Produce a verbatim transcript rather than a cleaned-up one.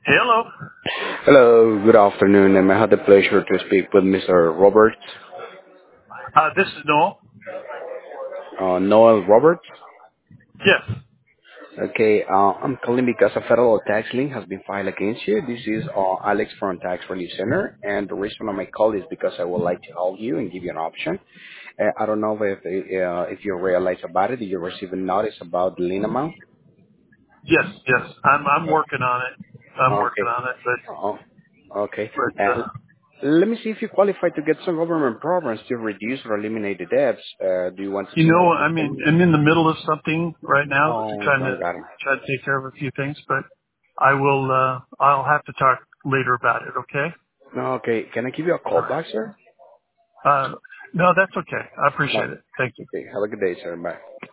Hello. Hello, good afternoon, and I had the pleasure to speak with Mister Robert, Uh, this is Noel. uh, Noel Roberts. Yes. Okay, uh, I'm calling because a federal tax lien has been filed against you. This is uh, Alex from Tax Relief Center, and the reason of my call is because I would like to help you and give you an option. Uh, I don't know if uh, if you realize about it. Did you receive a notice about the lien amount? Yes. Yes. I'm I'm working on it. I'm working Okay. on it, but Uh, okay. but Uh, uh, let me see if you qualify to get some government programs to reduce or eliminate the debts. Uh, do you want to you see how know, we I mean, can? I'm in the middle of something right now, Oh, trying to don't got it. try to take care of a few things, but I will. uh I'll have to talk later about it. Okay. No, okay. Can I give you a All call right. back, sir? Uh, no, that's okay. I appreciate No. it. Thank you. Okay. Have a good day, sir. Bye.